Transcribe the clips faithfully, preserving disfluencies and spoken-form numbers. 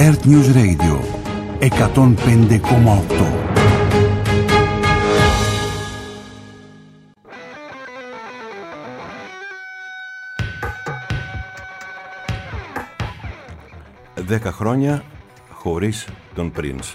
Earth News Radio εκατόν πέντε κόμμα οκτώ. Δέκα χρόνια χωρίς τον Prince.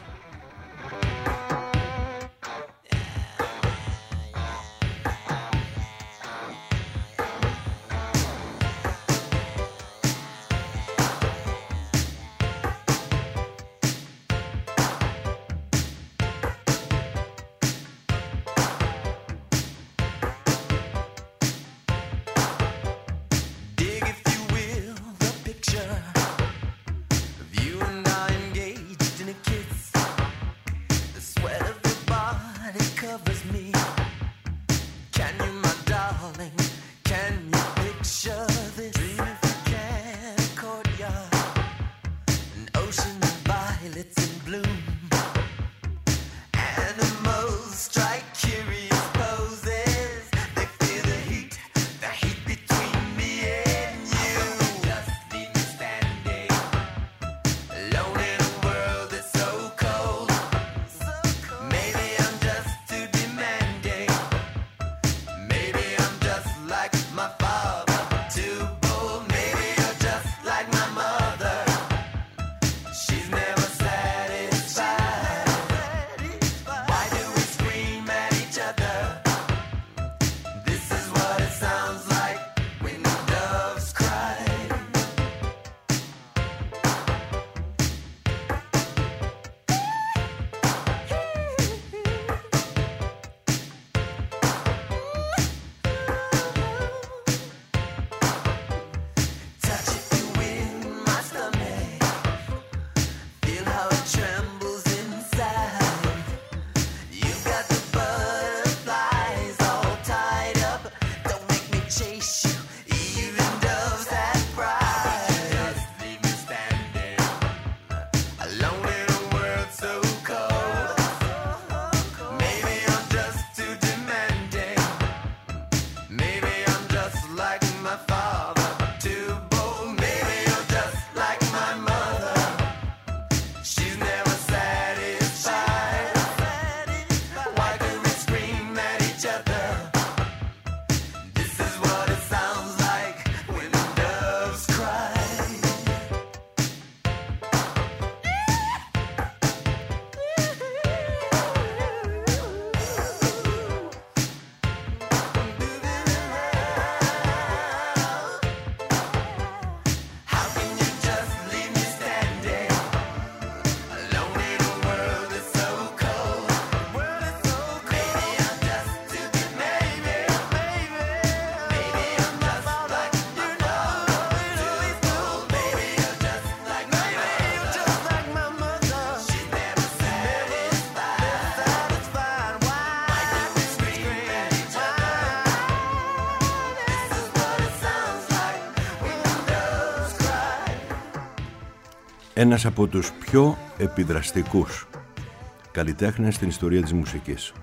Ένας από τους πιο επιδραστικούς καλλιτέχνες στην ιστορία της μουσικής.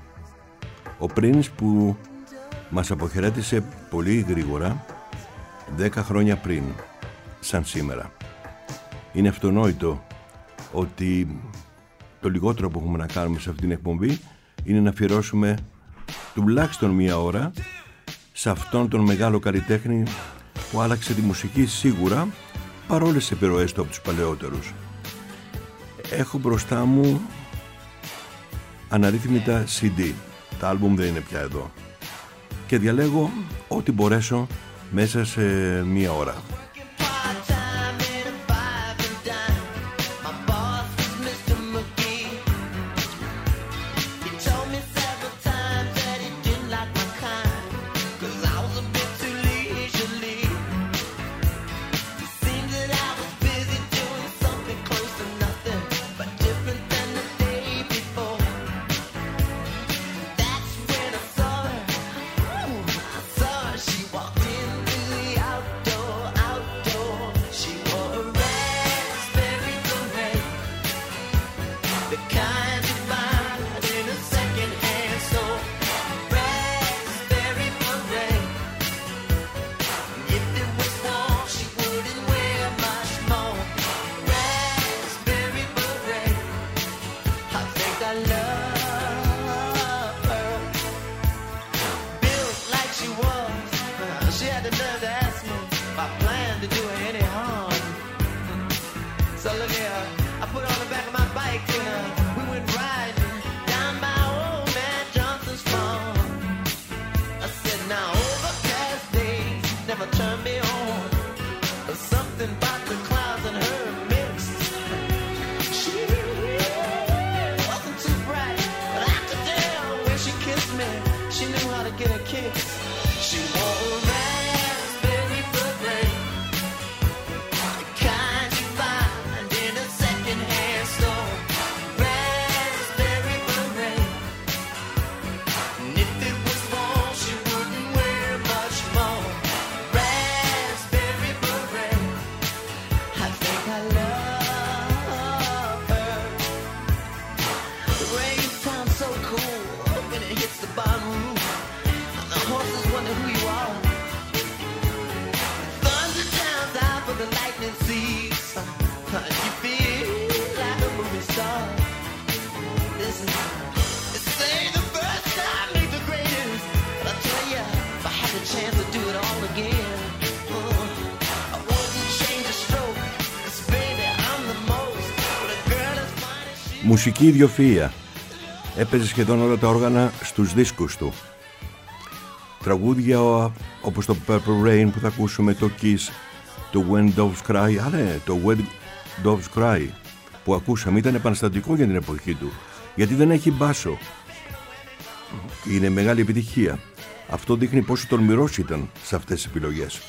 Ο Prince, που μας αποχαιρέτησε πολύ γρήγορα δέκα χρόνια πριν, σαν σήμερα. Είναι αυτονόητο ότι το λιγότερο που έχουμε να κάνουμε σε αυτήν την εκπομπή είναι να αφιερώσουμε τουλάχιστον μία ώρα σε αυτόν τον μεγάλο καλλιτέχνη που άλλαξε τη μουσική σίγουρα, παρόλες τις επιρροές του από τους παλαιότερους. Έχω μπροστά μου αναρρύθμιτα σι ντι. Τα άλμπουμ δεν είναι πια εδώ. Και διαλέγω ό,τι μπορέσω μέσα σε μία ώρα. Out to do her any harm. So look here, I put on the back of my bike and uh, we went riding down by old man Johnson's farm. I said, now overcast days never turn me on. There's something about the clouds and her mixed. She wasn't too bright, but I could tell when she kissed me, she knew how to get a kick. She wore a raspberry beret, the kind you find in a second-hand store. Raspberry beret, and if it was warm, she wouldn't wear much more. Raspberry beret, I think I love her. The rain sounds so cool when it hits the barn roof. The horses wonder who you are. Thunder drowns out, but the lightning sees. You feel like a movie star. Listen, they say the first time ain't the greatest, but I tell ya, if I had the chance to do it all again, uh, I wouldn't change a stroke. 'Cause baby, I'm the most. But a girl as fine as she. Μουσική ιδιοφυΐα. Έπαιζε σχεδόν όλα τα όργανα στους δίσκους του. Τραγούδια όπως το Purple Rain που θα ακούσουμε, το Kiss, το When Doves Cry. Α, ναι, το When Doves Cry που ακούσαμε ήταν επαναστατικό για την εποχή του, γιατί δεν έχει μπάσο. Είναι μεγάλη επιτυχία. Αυτό δείχνει πόσο τολμηρός ήταν σε αυτές τις επιλογές.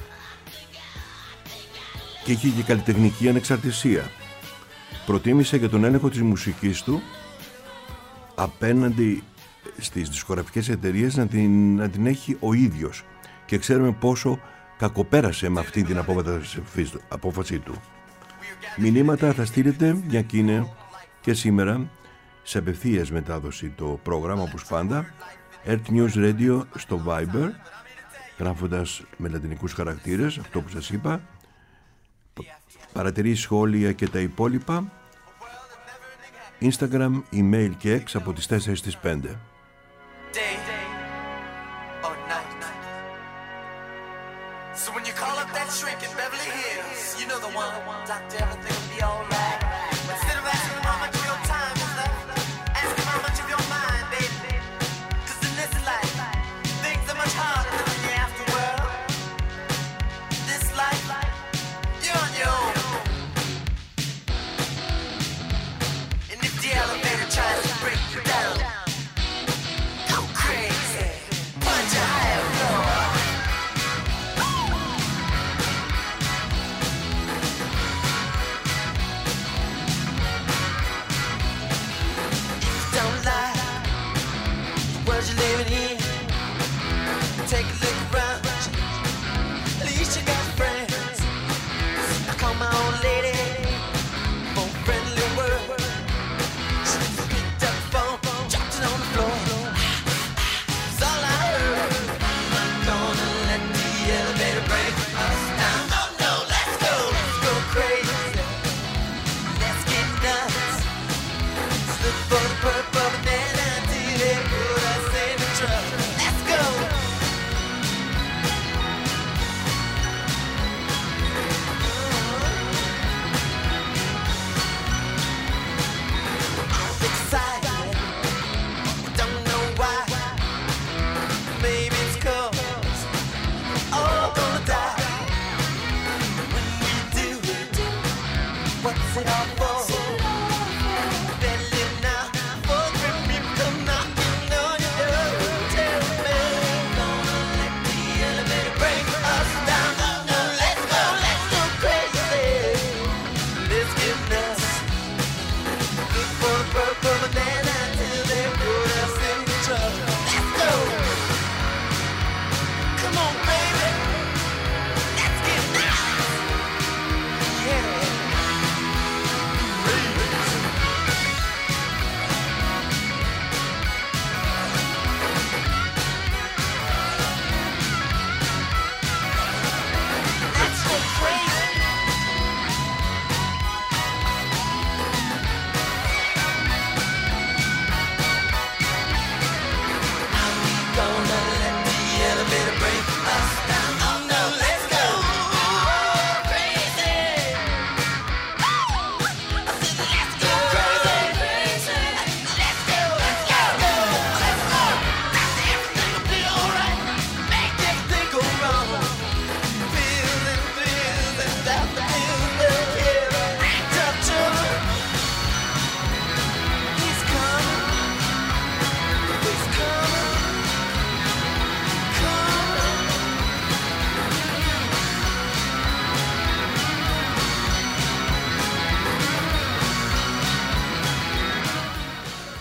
Και είχε και καλλιτεχνική ανεξαρτησία. Προτίμησε για τον έλεγχο της μουσικής του απέναντι στις δισκογραφικές εταιρείες να την, να την έχει ο ίδιος, και ξέρουμε πόσο κακοπέρασε με αυτή την απόφαση του. Μηνύματα θα στείλετε, μια και είναι και σήμερα σε απευθείας μετάδοση το πρόγραμμα, όπως πάντα, Earth News Radio στο Viber, γράφοντας με λατινικούς χαρακτήρες αυτό που σας είπα, παρατηρήσεις, σχόλια και τα υπόλοιπα. Instagram, email και X από τις τέσσερις στις πέντε. Day or night. So when you call up that shrink in Beverly Hills, you know the one, doctor, everything will be alright. Instead of asking how much of your time is left, ask him how much of your mind, baby. 'Cause in this life, things are much harder than in the afterworld. This life, you're on your own. And if the elevator tries to break you down,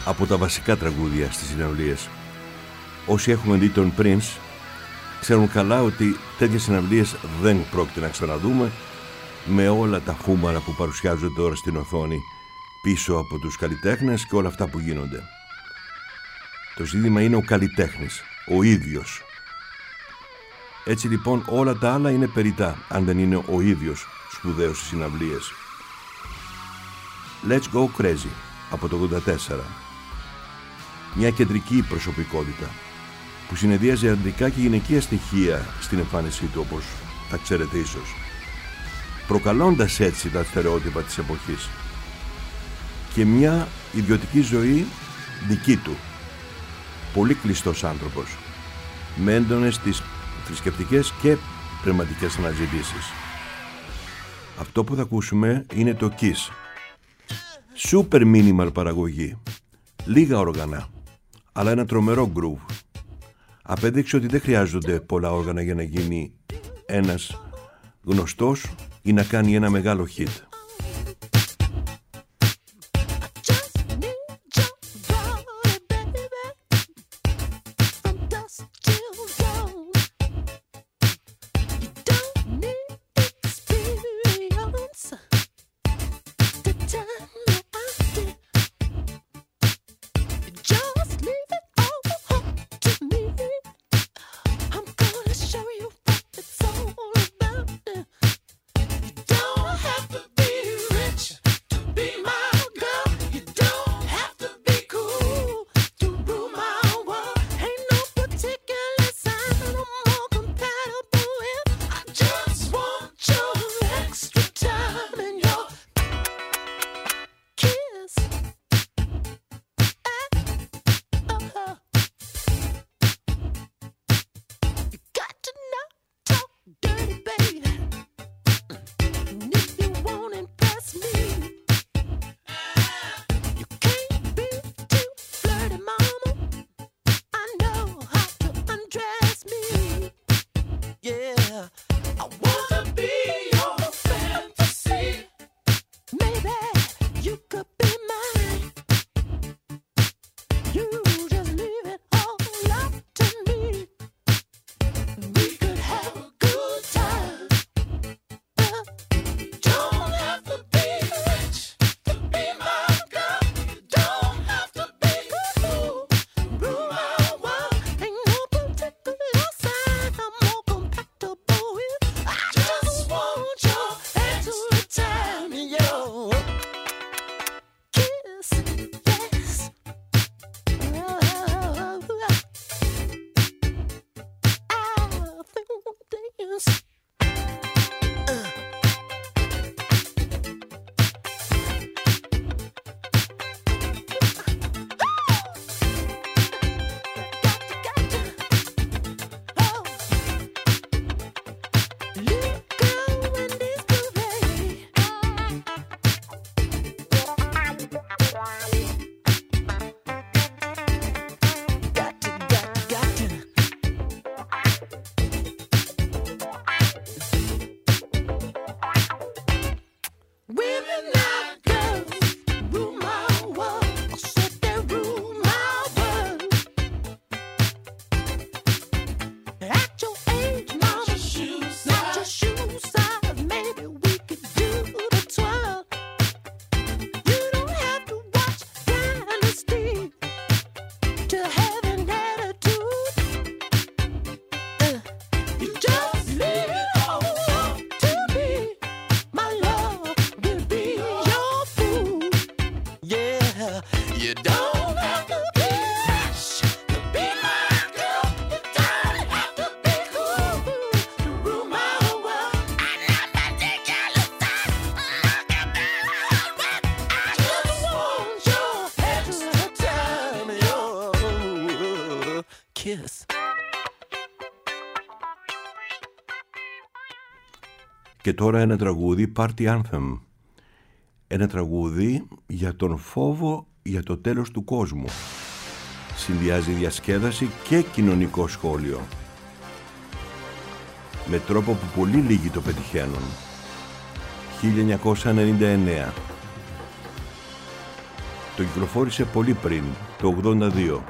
από τα βασικά τραγούδια στις συναυλίες. Όσοι έχουμε δει τον Prince ξέρουν καλά ότι τέτοιες συναυλίες δεν πρόκειται να ξαναδούμε, με όλα τα χούμαρα που παρουσιάζονται τώρα στην οθόνη πίσω από τους καλλιτέχνες και όλα αυτά που γίνονται. Το ζήτημα είναι ο καλλιτέχνης, ο ίδιος. Έτσι λοιπόν όλα τα άλλα είναι περιττά αν δεν είναι ο ίδιος σπουδαίος στις συναυλίες. Let's Go Crazy από το ογδόντα τέσσερα. Μια κεντρική προσωπικότητα που συνεδρίαζε αντρικά και γυναικεία στοιχεία στην εμφάνισή του, όπως θα ξέρετε ίσως, προκαλώντας έτσι τα στερεότυπα της εποχής και μια ιδιωτική ζωή δική του. Πολύ κλειστός άνθρωπος, με έντονες τις θρησκευτικές και πνευματικές αναζητήσεις. Αυτό που θα ακούσουμε είναι το Kiss. Super minimal παραγωγή, λίγα όργανα, αλλά ένα τρομερό groove. Απέδειξε ότι δεν χρειάζονται πολλά όργανα για να γίνει ένας γνωστός ή να κάνει ένα μεγάλο hit. Και τώρα ένα τραγούδι, Party Anthem. Ένα τραγούδι για τον φόβο για το τέλος του κόσμου. Συνδυάζει διασκέδαση και κοινωνικό σχόλιο, με τρόπο που πολύ λίγοι το πετυχαίνουν. χίλια εννιακόσια ενενήντα εννέα. Το κυκλοφόρησε πολύ πριν, το ογδόντα δύο.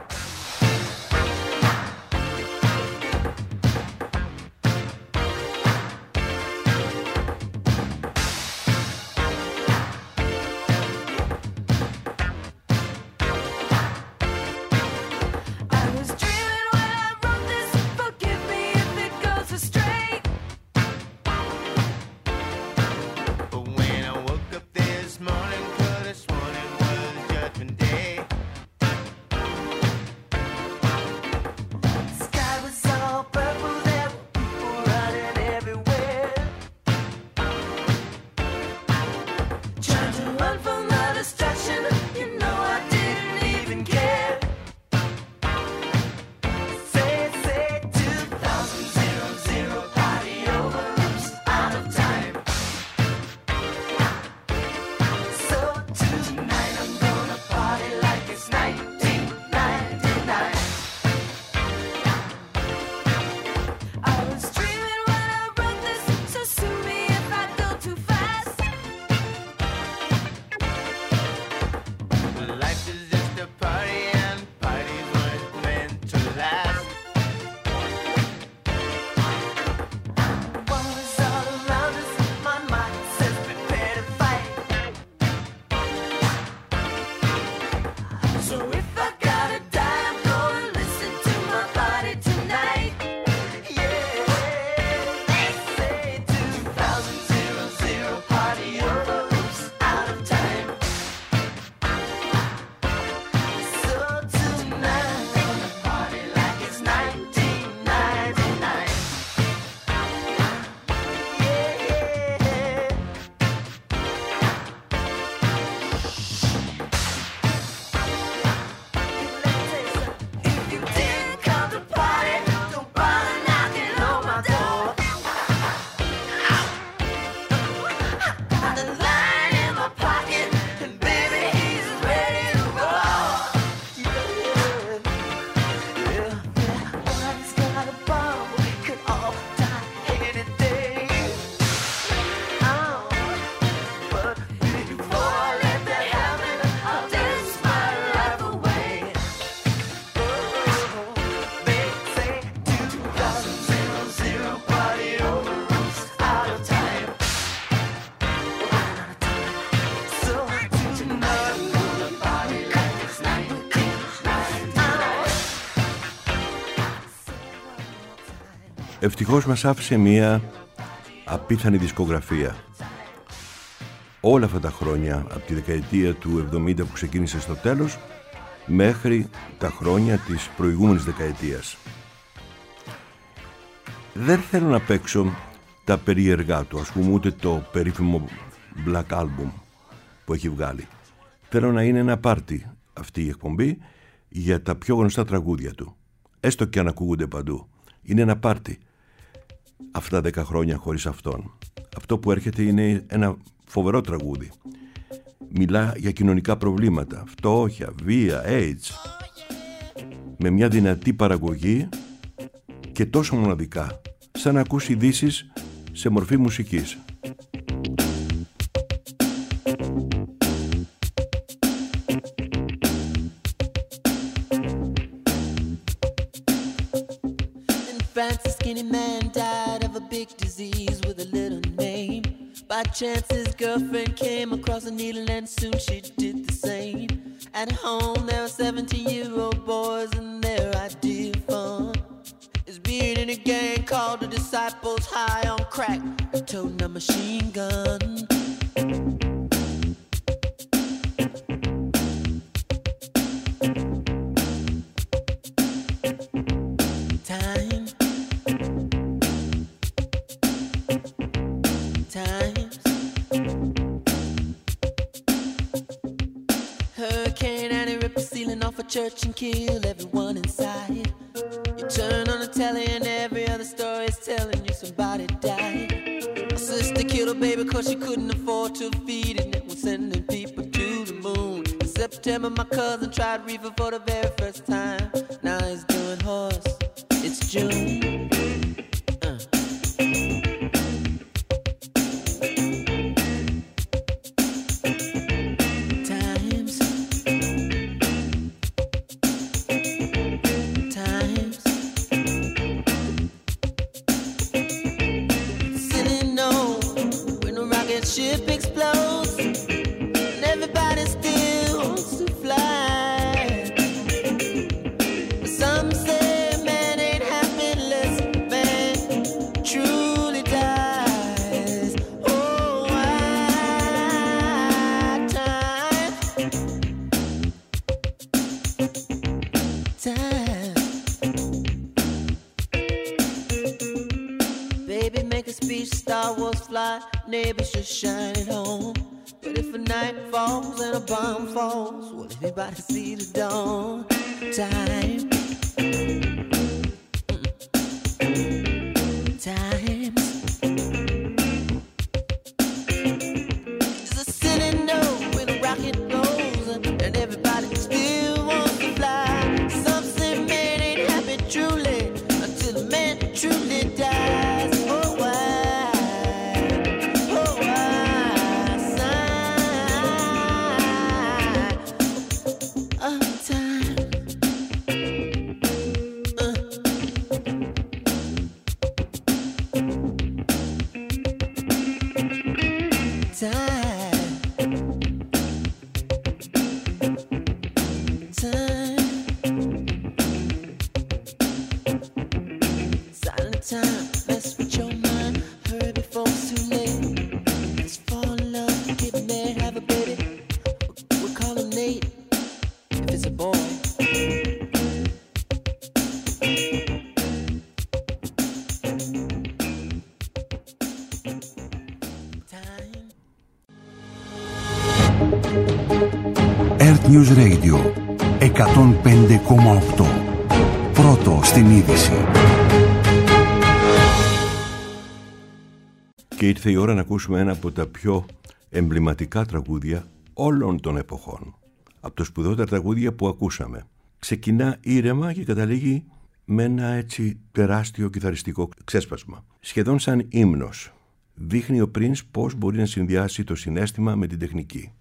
Ευτυχώς μας άφησε μία απίθανη δισκογραφία. Όλα αυτά τα χρόνια, από τη δεκαετία του εβδομήντα που ξεκίνησε στο τέλος, μέχρι τα χρόνια της προηγούμενης δεκαετίας. Δεν θέλω να παίξω τα περίεργά του, ας πούμε, ούτε το περίφημο Black Album που έχει βγάλει. Θέλω να είναι ένα πάρτι αυτή η εκπομπή για τα πιο γνωστά τραγούδια του, έστω και αν ακούγονται παντού. Είναι ένα πάρτι αυτά δέκα χρόνια χωρίς αυτόν. Αυτό που έρχεται είναι ένα φοβερό τραγούδι. Μιλά για κοινωνικά προβλήματα, φτώχεια, βία, AIDS, με μια δυνατή παραγωγή και τόσο μοναδικά, σαν να ακούς ειδήσεις σε μορφή μουσικής. By chance his girlfriend came across a needle and soon she did the same. At home there were seventeen-year-old boys and their idea of fun is being in a gang called the Disciples, high on crack, toting a machine gun. Time, times, Hurricane Annie ripped the ceiling off a church and killed everyone inside. You turn on the telly and every other story is telling you somebody died. My sister killed her baby cause she couldn't afford to feed it, and was sending people to the moon. In September my cousin tried reefer for the very first time. Now he's doing horse. It's June. Uh. Times, rocket ship explodes, and everybody still wants to fly. But some say man ain't happy unless man truly dies. Oh, why time, time. Baby, make a speech, Star Wars fly, neighbors just shine it home. But if a night falls and a bomb falls, will everybody see the dawn? Time, time. It's a silly note when a rocket goes, and everybody still wants to fly. Some say man ain't happy truly until a man truly dies. Oh, why? Oh, why? Sign of time. Uh. Time. Time. Silent time, mess with your mind. Hurry before it's too late. Let's fall in love, get married, have a baby. We'll call him Nate if it's a boy. Time. Earth News Radio εκατόν πέντε κόμμα οκτώ. Πρώτο στην είδηση. Και ήρθε η ώρα να ακούσουμε ένα από τα πιο εμβληματικά τραγούδια όλων των εποχών. Από τα σπουδαιότερα τραγούδια που ακούσαμε. Ξεκινά ήρεμα και καταλήγει με ένα έτσι τεράστιο κιθαριστικό ξέσπασμα. Σχεδόν σαν ύμνος. Δείχνει ο Prince πώς μπορεί να συνδυάσει το συναίσθημα με την τεχνική.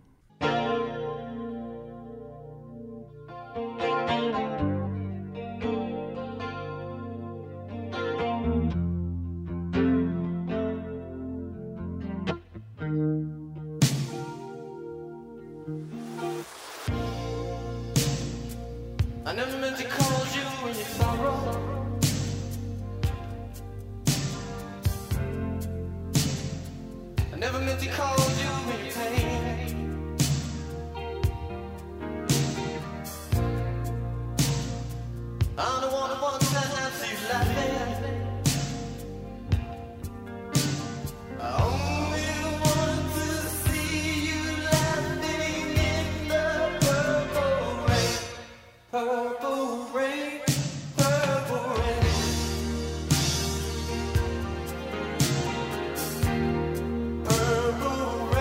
I never meant to call you when you sorrow. I never meant to call you when you pain. I'm the one who wants to see you laughing. I only want to see you laughing in the purple rain. Purple rain, purple rain. Purple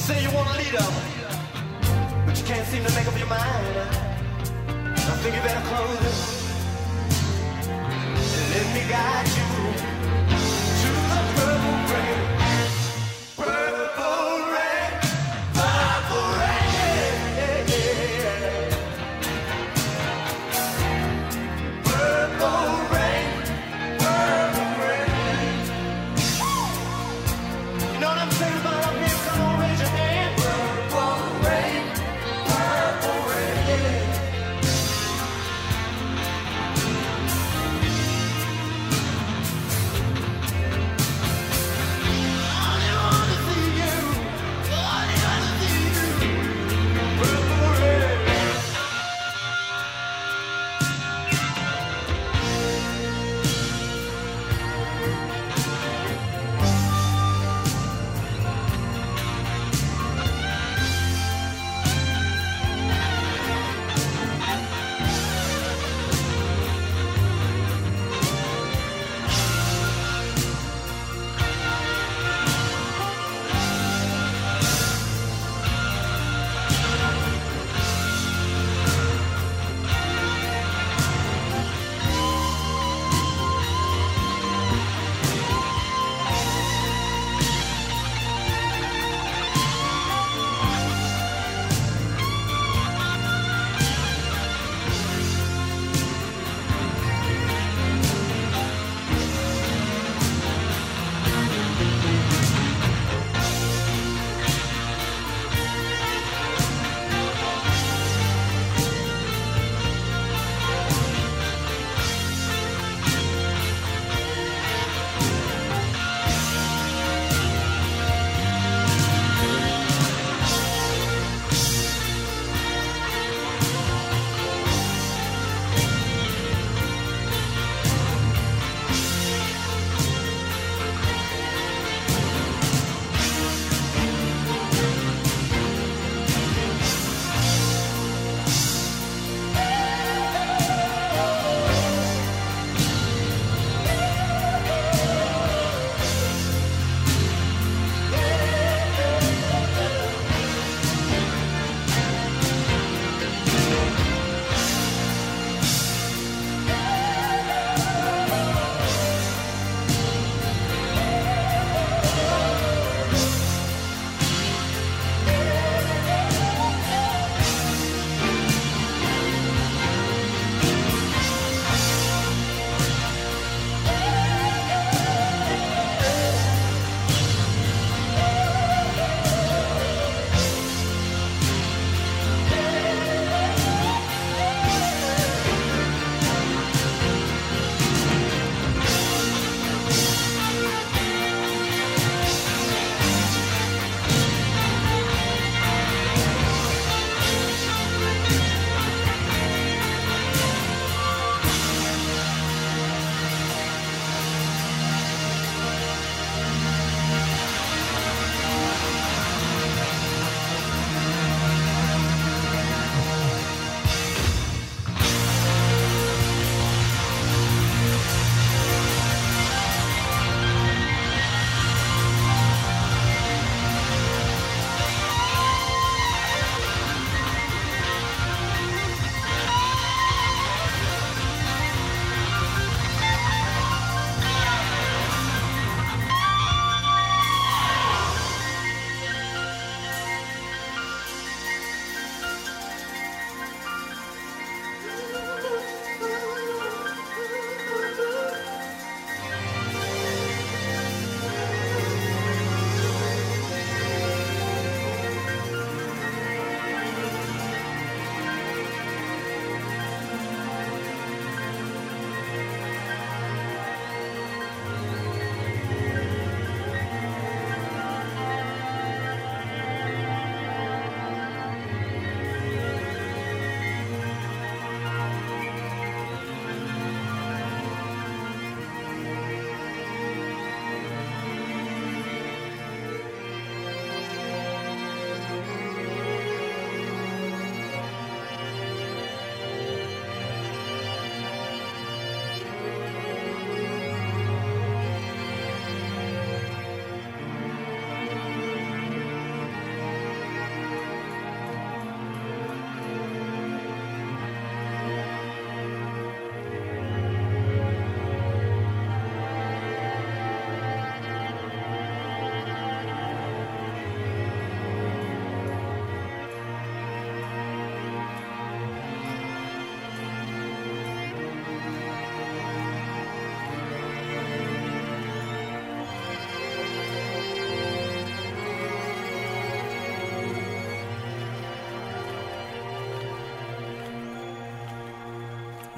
say you want a leader, but you can't seem to make up your mind. I think you better close it and let me guide you to the purple rain. Purple rain, purple rain, yeah, yeah. Purple rain, purple rain. You know what I'm saying about up here? Come on, raise your hand. Purple rain, purple rain.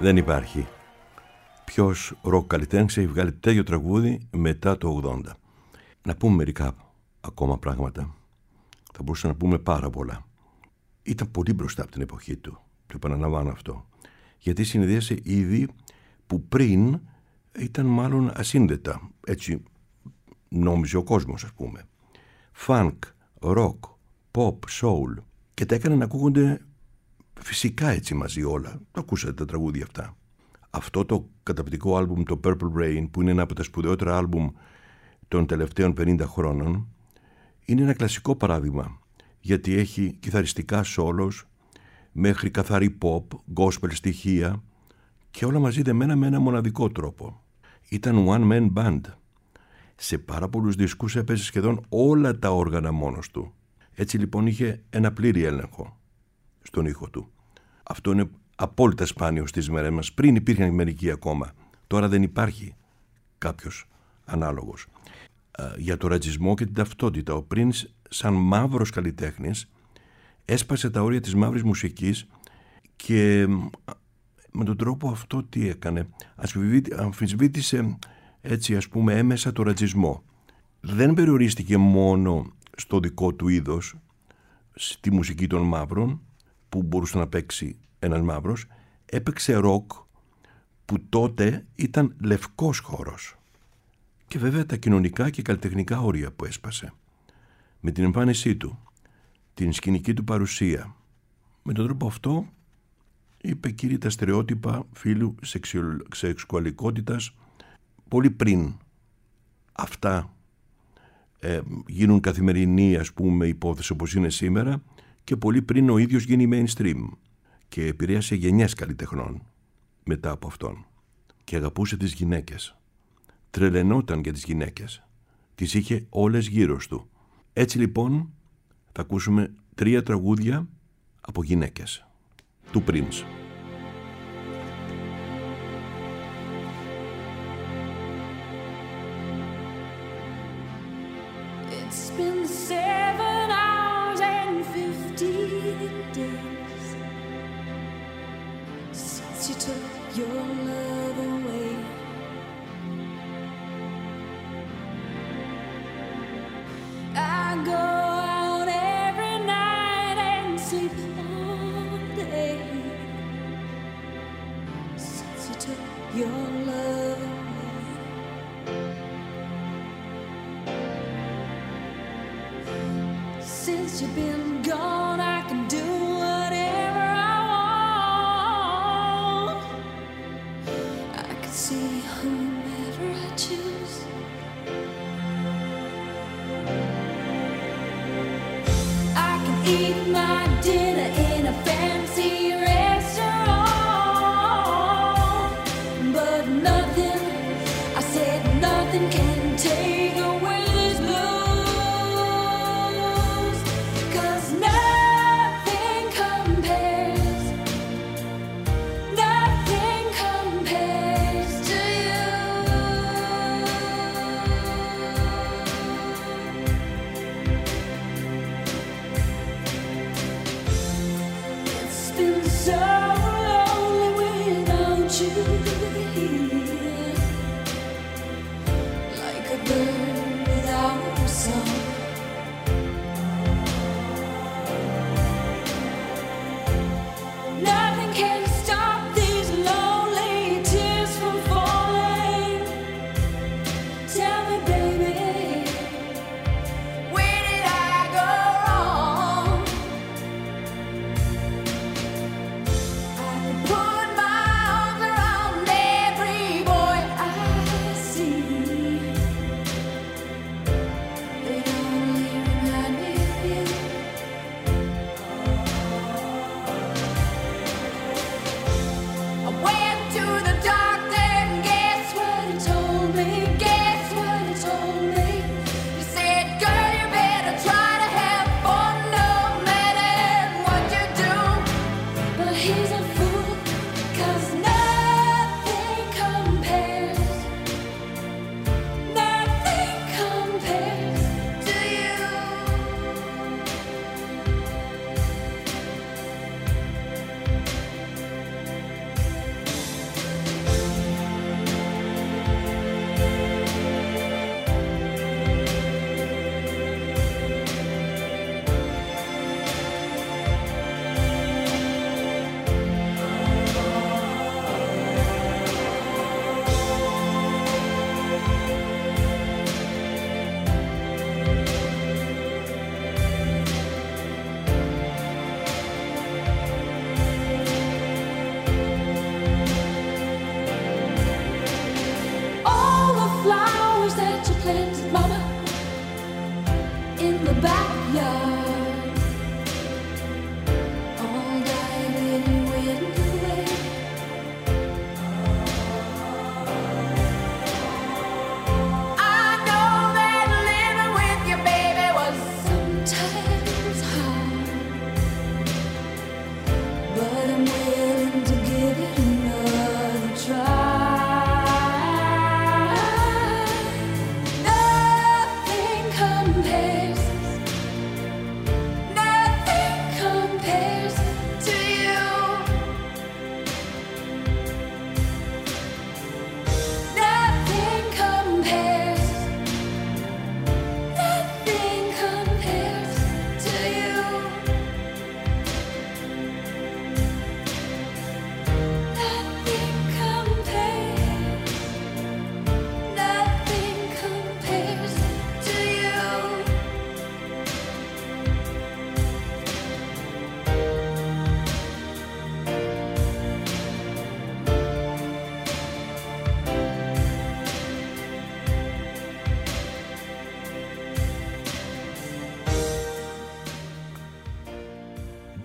Δεν υπάρχει. Ποιος ροκ καλλιτέχνης έχει βγάλει τέτοιο τραγούδι μετά το ογδόντα. Να πούμε μερικά ακόμα πράγματα. Θα μπορούσαμε να πούμε πάρα πολλά. Ήταν πολύ μπροστά από την εποχή του. Το επαναλαμβάνω αυτό. Γιατί συνδύασε είδη που πριν ήταν μάλλον ασύνδετα. Έτσι νόμιζε ο κόσμος, ας πούμε. Funk, rock, pop, soul. Και τα έκανε να ακούγονται φυσικά έτσι μαζί όλα. Το ακούσατε τα τραγούδια αυτά. Αυτό το καταπληκτικό άλμπουμ, το Purple Rain, που είναι ένα από τα σπουδαιότερα άλμπουμ των τελευταίων πενήντα χρόνων, είναι ένα κλασικό παράδειγμα, γιατί έχει κιθαριστικά σόλος μέχρι καθαρή pop, gospel στοιχεία και όλα μαζί δεμένα με ένα μοναδικό τρόπο. Ήταν one man band. Σε πάρα πολλούς δίσκους έπαιζε σχεδόν όλα τα όργανα μόνος του. Έτσι λοιπόν είχε ένα πλήρη έλεγχο στον ήχο του. Αυτό είναι απόλυτα σπάνιο στις μέρες μας. Πριν υπήρχαν μερικοί ακόμα. Τώρα δεν υπάρχει κάποιος ανάλογος. Για το ρατσισμό και την ταυτότητα, ο Prince σαν μαύρος καλλιτέχνης έσπασε τα όρια της μαύρης μουσικής και με τον τρόπο αυτό τι έκανε? Αμφισβήτησε έτσι ας πούμε έμεσα το ρατσισμό. Δεν περιορίστηκε μόνο στο δικό του είδος, στη μουσική των μαύρων που μπορούσε να παίξει ένας μαύρος, έπαιξε ροκ που τότε ήταν λευκός χώρος. Και βέβαια τα κοινωνικά και καλλιτεχνικά όρια που έσπασε. Με την εμφάνισή του, την σκηνική του παρουσία. Με τον τρόπο αυτό είπε κύριε τα στερεότυπα φίλου σεξουαλικότητας πολύ πριν αυτά ε, γίνουν καθημερινή ας πούμε υπόθεση όπως είναι σήμερα και πολύ πριν ο ίδιος γίνει mainstream και επηρέασε γενιές καλλιτεχνών μετά από αυτόν και αγαπούσε τις γυναίκες. Τρελαινόταν για τις γυναίκες. Τις είχε όλες γύρω του. Έτσι λοιπόν θα ακούσουμε τρία τραγούδια από γυναίκες του Prince. It's been seven hours and fifty days since you took your love away. I go out every night and sleep all day since you took your love away. Since you've been gone, I can do whatever I want. I can see whomever I choose. I can eat my dinner in a fancy restaurant, but nothing, I said nothing can take away this blues, 'cause nothing compares, nothing compares to you.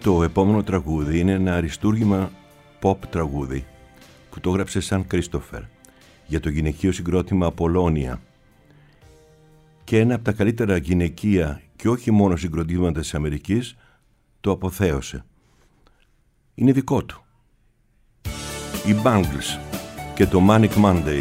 Το επόμενο τραγούδι είναι ένα αριστούργημα pop τραγούδι που το έγραψε σαν Κρίστοφερ για το γυναικείο συγκρότημα Απολώνια και ένα από τα καλύτερα γυναικεία και όχι μόνο συγκροτήματα της Αμερικής το αποθέωσε. Είναι δικό του. Οι Bangles και το Manic Monday.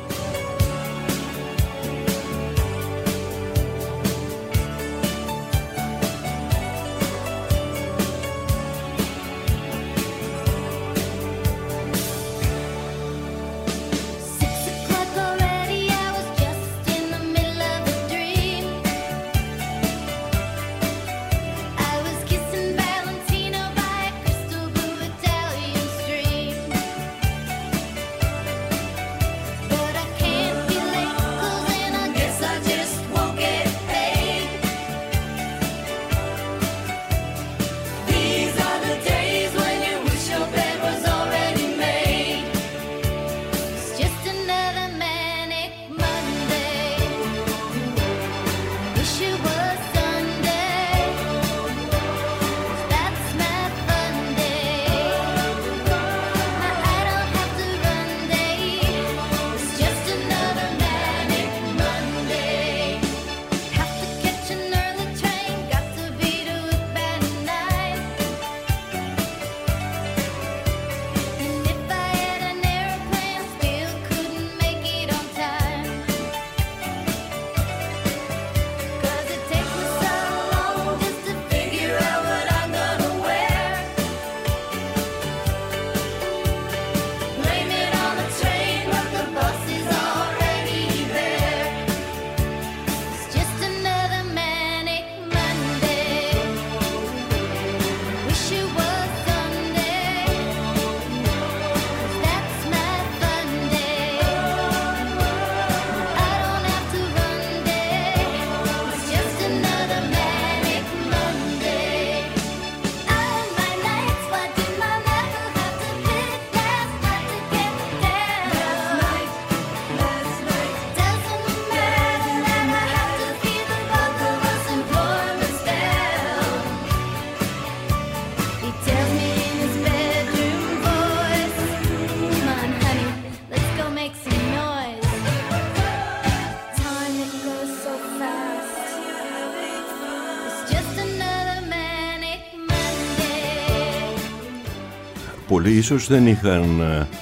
Πολλοί ίσως δεν είχαν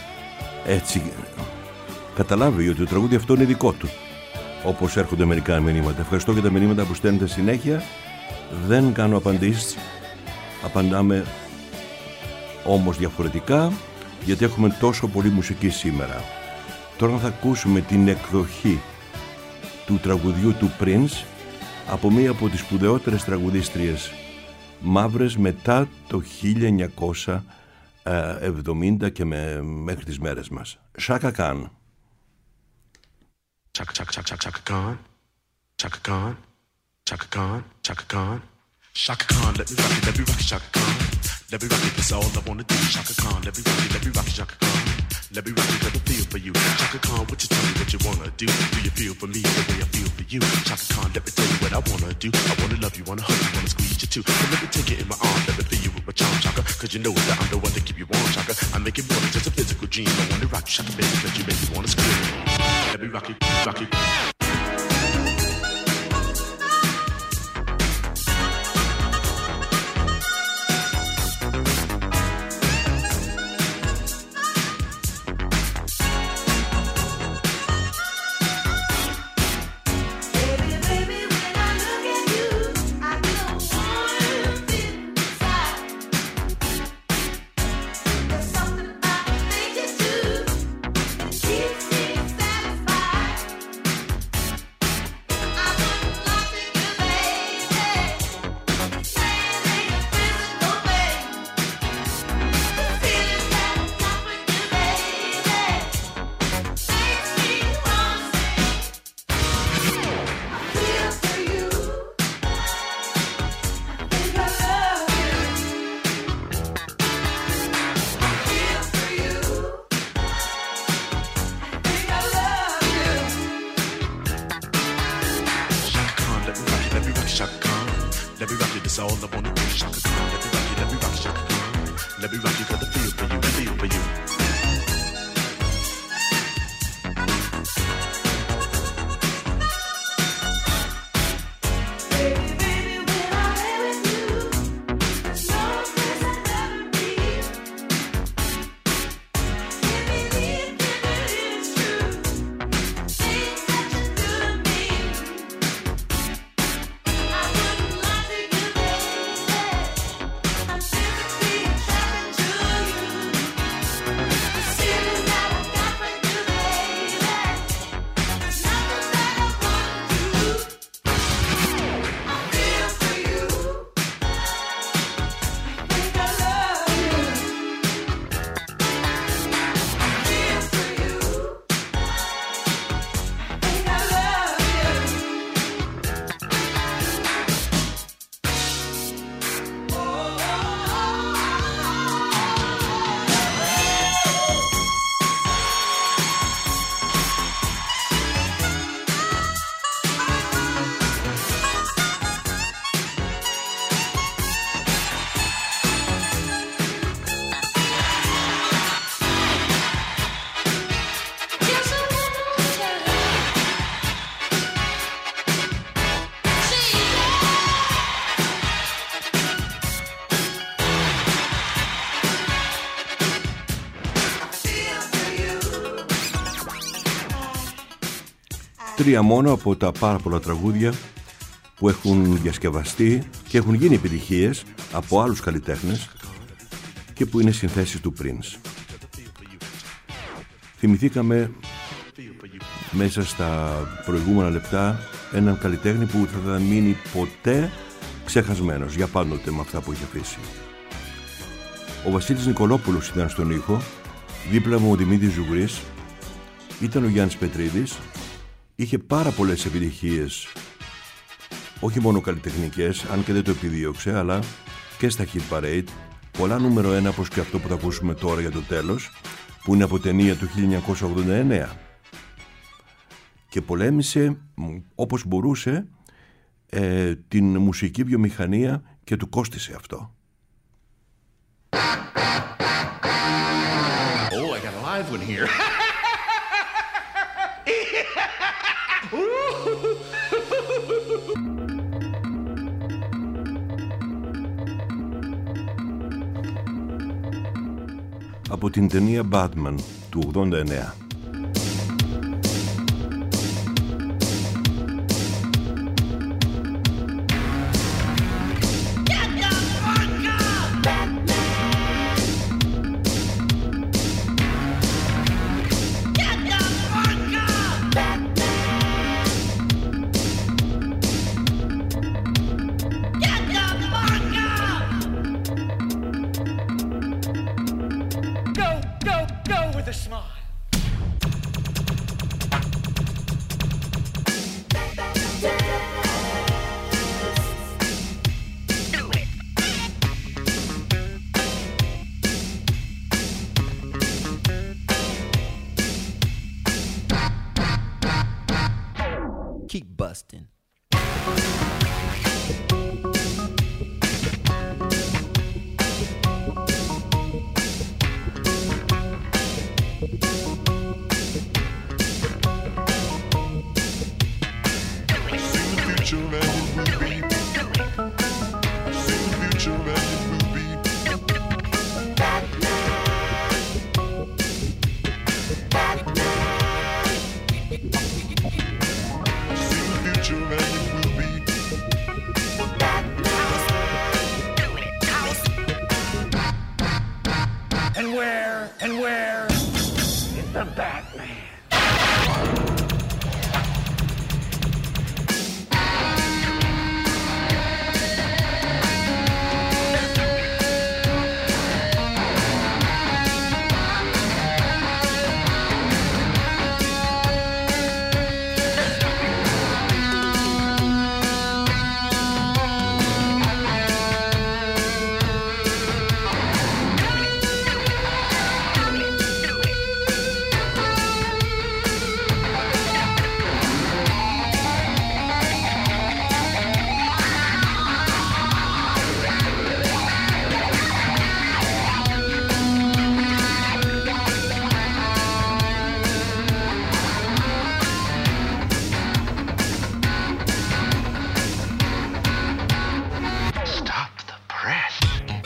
έτσι καταλάβει ότι το τραγούδι αυτό είναι δικό του, όπως έρχονται μερικά μηνύματα. Ευχαριστώ για τα μηνύματα που στέλνετε συνέχεια. Δεν κάνω απαντήσεις, απαντάμε όμως διαφορετικά, γιατί έχουμε τόσο πολύ μουσική σήμερα. Τώρα θα ακούσουμε την εκδοχή του τραγουδιού του Prince από μία από τις σπουδαιότερες τραγουδίστριες μαύρες μετά το χίλια εννιακόσια εβδομήντα και με, μέχρι τις μέρες μας. Chaka Khan. Chaka Chaka Chaka Chaka Khan. Chaka Khan. Chaka Khan. Chaka Khan. Chaka Khan, let me rock it, let me rock it, Chaka Khan. Let me rock it, that's all I wanna do. Chaka Khan, let me rock it, let me rock it, Chaka Khan. Let me rock it, let me feel for you. Chaka Khan, what you tell me what you wanna do? Do you feel for me the way I feel for you? Chaka Khan, let me tell you what I wanna do. I wanna love you, wanna hug you, wanna squeeze you too. So let me take it in my arms, let me feel you with my charm, Chaka. Cause you know that I'm the one to keep you warm, Chaka. I make it more than just a physical dream. I wanna rock you, Chaka, baby, cause you make me wanna scream. Let me rock it, rock it. wanna do. Shaka Khan, let me rock you, let me rock you, Shaka Khan. Let me rock you, got the feel for you, the feel for you. Τρία μόνο από τα πάρα πολλά τραγούδια που έχουν διασκευαστεί και έχουν γίνει επιτυχίες από άλλους καλλιτέχνες και που είναι συνθέσεις του Prince. Θυμηθήκαμε μέσα στα προηγούμενα λεπτά έναν καλλιτέχνη που θα δεν μείνει ποτέ ξεχασμένος για πάντοτε με αυτά που είχε αφήσει. Ο Βασίλης Νικολόπουλος ήταν στον ήχο, δίπλα μου ο Δημήτρης Ζουγρής, ήταν ο Γιάννης Πετρίδης. Είχε πάρα πολλές επιτυχίες, όχι μόνο καλλιτεχνικές, αν και δεν το επιδίωξε, αλλά και στα Hit Parade. Πολλά νούμερο ένα, όπως και αυτό που θα ακούσουμε τώρα για το τέλος, που είναι από ταινία του χίλια εννιακόσια ογδόντα εννέα. Και πολέμησε όπως μπορούσε ε, την μουσική βιομηχανία και του κόστισε αυτό. Oh, I got a live one here. Από την ταινία Batman του ογδόντα εννέα. Keep busting. press.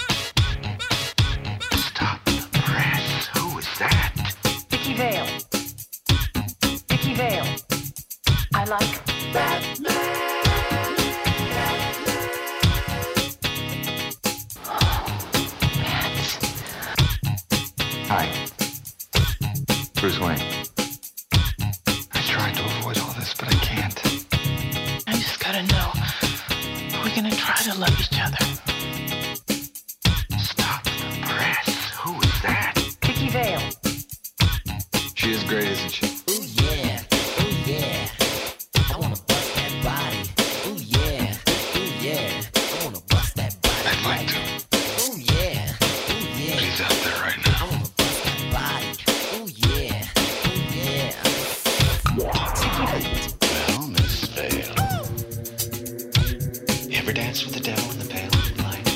Stop the press. Who is that? Vicky Vale. Vicky Vale. I like Batman. Hi. Bruce Wayne. I tried to avoid all this, but I can't. I just gotta know. We're gonna try to love each other. Stop the press. Who is that? Vicky Vale. She is great, isn't she? Ooh yeah, ooh yeah. I wanna bust that body. Ooh yeah, ooh yeah. I wanna bust that body. I'd like to. Ooh yeah, ooh yeah. But he's out there right I now. wanna bust that body. Ooh yeah, ooh yeah. Well, Miss Vale. You ever dance with the devil in the pale moonlight?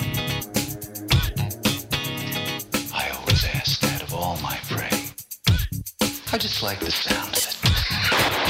I always ask that of all my prey. I just like the sound of it.